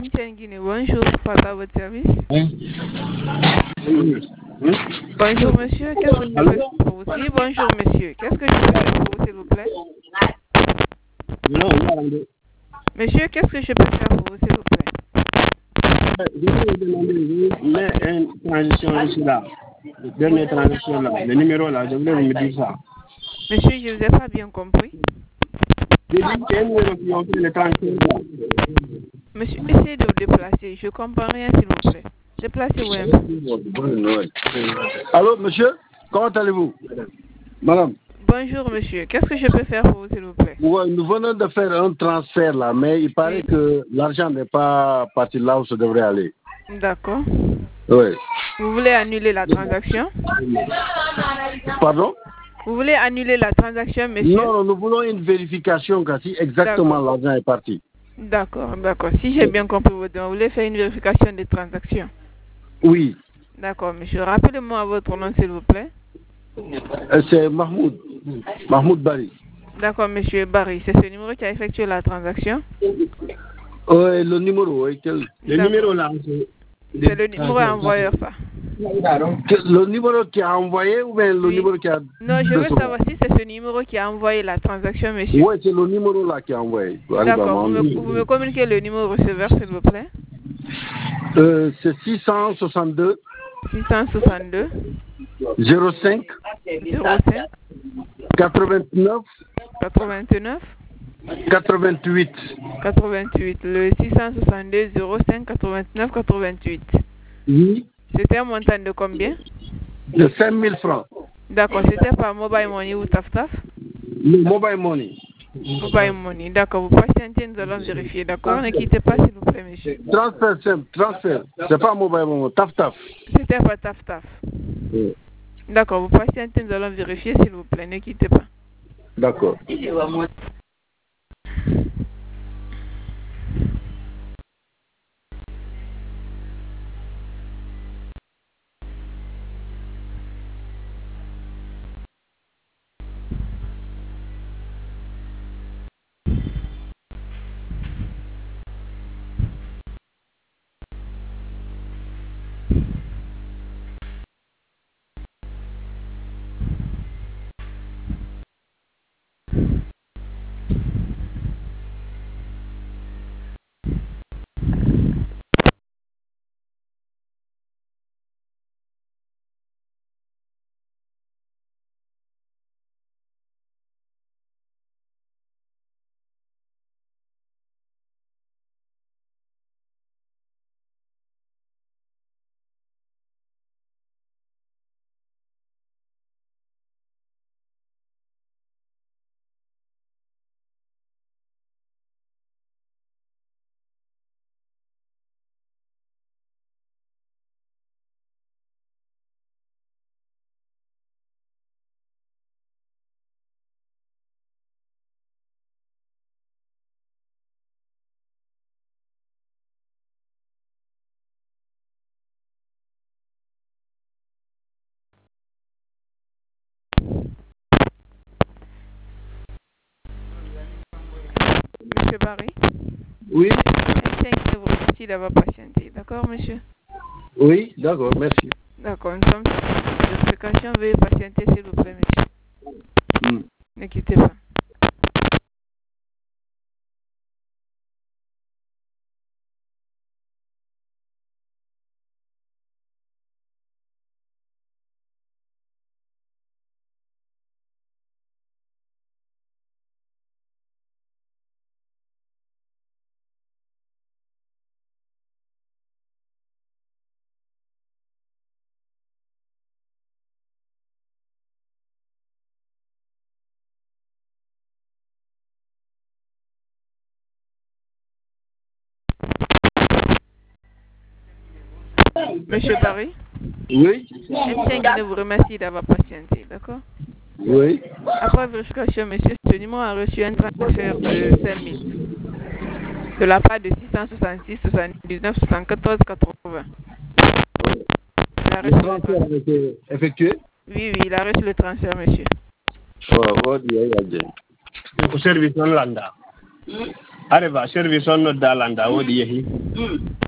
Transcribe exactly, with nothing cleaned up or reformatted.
Guinée, bonjour, Fata, à votre service. Oui. Bonjour monsieur, qu'est-ce que je peux faire pour vous? Oui, bonjour monsieur, qu'est-ce que je peux faire pour vous s'il vous plaît? Non, non. Monsieur, qu'est-ce que je peux faire pour vous s'il vous plaît? Je vais vous demander, mais une transition ici là. La dernière transition là, le numéro là, je voulais me dire ça. Monsieur, je ne vous ai pas bien compris. J'ai dit qu'il y a un numéro qui ont fait le transition là. Monsieur, essayez de vous déplacer, je ne comprends rien s'il vous plaît. Déplacez-vous un peu. Allô, monsieur, comment allez-vous? Madame. Bonjour monsieur, qu'est-ce que je peux faire pour vous s'il vous plaît? Ouais, nous venons de faire un transfert là, mais il paraît oui. que l'argent n'est pas parti là où ça devrait aller. D'accord. Oui. Vous voulez annuler la transaction? Pardon? Vous voulez annuler la transaction, monsieur? Non, nous voulons une vérification car si exactement l'argent est parti. D'accord, d'accord. Si j'ai bien compris votre demande, vous voulez faire une vérification des transactions? Oui. D'accord, monsieur. Rappelez-moi votre nom, s'il vous plaît. C'est Mahmoud. Mahmoud Bari. D'accord, monsieur Barry. C'est ce numéro qui a effectué la transaction? Oui, le numéro. Oui, quel... Le numéro là. C'est le numéro envoyeur, ça. Le numéro qui a envoyé ou bien le oui. numéro qui a... Non, je veux savoir si c'est ce numéro qui a envoyé la transaction, monsieur. Oui, c'est le numéro là qui a envoyé. D'accord, vous, vous me communiquez le numéro receveur, s'il vous plaît. Euh, c'est six cent soixante-deux. six cent soixante-deux. zéro cinq. zéro cinq. quatre-vingt-neuf. quatre-vingt-neuf. quatre-vingt-huit. quatre-vingt-huit. Le six cent soixante-deux zéro cinq quatre-vingt-neuf quatre-vingt-huit. Oui. C'était un montant de combien? De cinq mille francs. D'accord, c'était par Mobile Money ou Taf Taf? Mobile Money. Mobile Money, d'accord. Vous patientez, nous allons vérifier, d'accord? Ne quittez pas, s'il vous plaît, monsieur. Transfert simple, transfert. C'est pas Mobile Money, Taf Taf. C'était pas Taf Taf. Oui. D'accord, vous patientez, nous allons vérifier, s'il vous plaît. Ne quittez pas. D'accord. Monsieur Barry? Oui. Merci d'avoir patienté. D'accord, monsieur? Oui, d'accord, merci. D'accord, nous sommes sur la vérification. Veuillez patienter, s'il vous plaît, monsieur. Mm. Ne quittez pas. Monsieur Barry? Oui. M C N Guinée vous remercie d'avoir patienté, d'accord? Oui. Après vérification, monsieur, ce numéro a reçu un transfert de cinq mille de la part de six cent soixante-six soixante-dix-neuf soixante-quatorze quatre-vingts. Il a reçu le transfert a été effectué? Oui, oui, il a reçu le transfert, monsieur. Oh, oh, Dieu, Dieu. Au service Hollanda. Arriva service on no dalanda wodi yehi